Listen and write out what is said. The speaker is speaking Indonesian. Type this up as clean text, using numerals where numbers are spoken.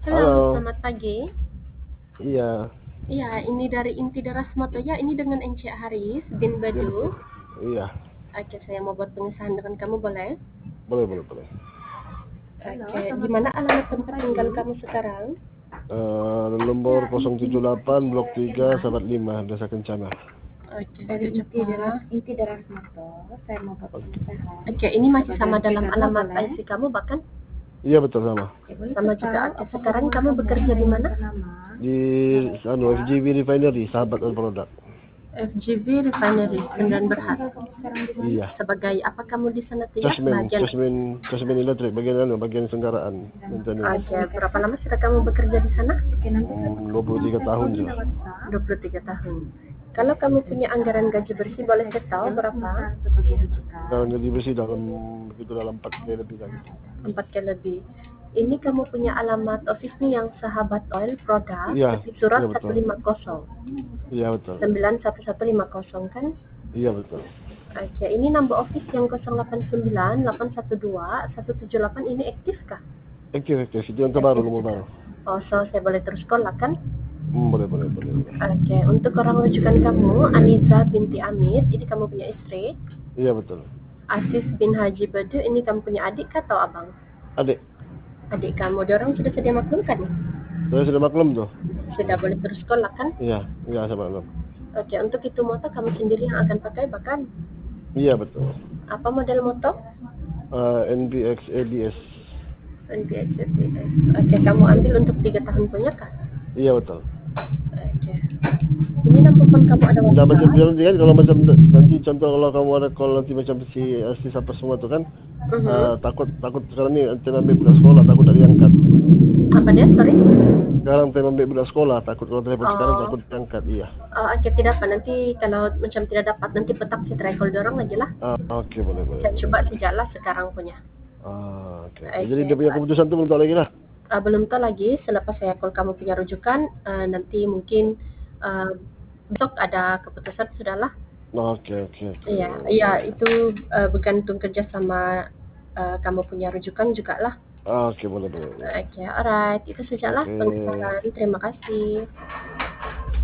Halo, Halo, selamat pagi. iya, Iya, ini dari Inti Deras Motoya. Ini dengan Encik Haris bin iya Badu. betul. Iya, Oke, saya mau buat pengesahan dengan kamu, boleh? boleh, boleh, boleh. Oke, di mana alamat tempat tinggal kamu sekarang? Nomor 078 Blok 3 Sahabat 5 Desa Kencana. Oke, Dari Cak Cepa. Inti Deras Moto, saya mau buat Oke. pengesahan. Oke, ini masih sama Sebagai dalam PKK alamat boleh? IC kamu bahkan? Iya betul sama. Sama juga. Oke, sekarang kamu bekerja di mana? Di FGV Refinery Sahabat dan Produk. FGV Refinery, Kendaraan Berhad. Iya. Sebagai apa kamu di sana tidak? Casmen elektrik bagian senggaraan. Oke, berapa lama sudah kamu bekerja di sana? 23 tahun sudah. 23 tahun. Kalau kamu punya anggaran gaji bersih, boleh saya tahu berapa? Sekarang jadi bersih dalam 4 kali lebih lagi. 4 kali lebih. Ini kamu punya alamat office-nya yang Sahabat Oil Product, Iya, surat iya betul. 150. Iya betul. 91150 kan? Iya betul. Oke, ini number office yang 089 812 178 ini aktif kah? Aktif. Itu yang terbaru, nomor baru. Oh, so saya boleh terus call lah kan? Boleh. Oke, untuk orang rujukan kamu, Aniza binti Amit, ini kamu punya istri. Iya betul. Aziz bin Haji Badu, ini kamu punya adik kah atau abang? Adik, Adik kamu, dorong sudah sedia maklum kan? saya sudah maklum tuh. Sudah boleh terus call lah kan? Iya saya maklum. Oke, untuk itu motor kamu sendiri yang akan pakai bahkan? Iya betul. Apa model motor? NBX ABS. NBX ABS. Oke, kamu ambil untuk 3 tahun punya kah? Iya betul. Oke. Ini nampak kamu ada Nah, macam WhatsApp? nanti kan kalau macam nanti contoh kalau kamu ada call nanti macam si siapa semua tuh kan takut sekarang nih antena ambil budak sekolah takut tak diangkat. Apa dia? Sorry? Sekarang antena ambil budak sekolah takut kalau telepon sekarang Oh. takut diangkat. Iya. Oke, tidak apa. Nanti kalau macam tidak dapat, nanti petak si try call dorong aja lah. Oke, boleh. Saya coba sejak lah sekarang punya. Oke. Jadi dia punya keputusan tuh belum tahu lagi lah. Belum tahu lagi, selepas saya call kamu punya rujukan, nanti mungkin besok ada keputusan sudahlah. Oke. Iya, itu bergantung kerja sama kamu punya rujukan juga lah. Oke, boleh. Oke, alright, itu sajalah pengesahan. Terima kasih.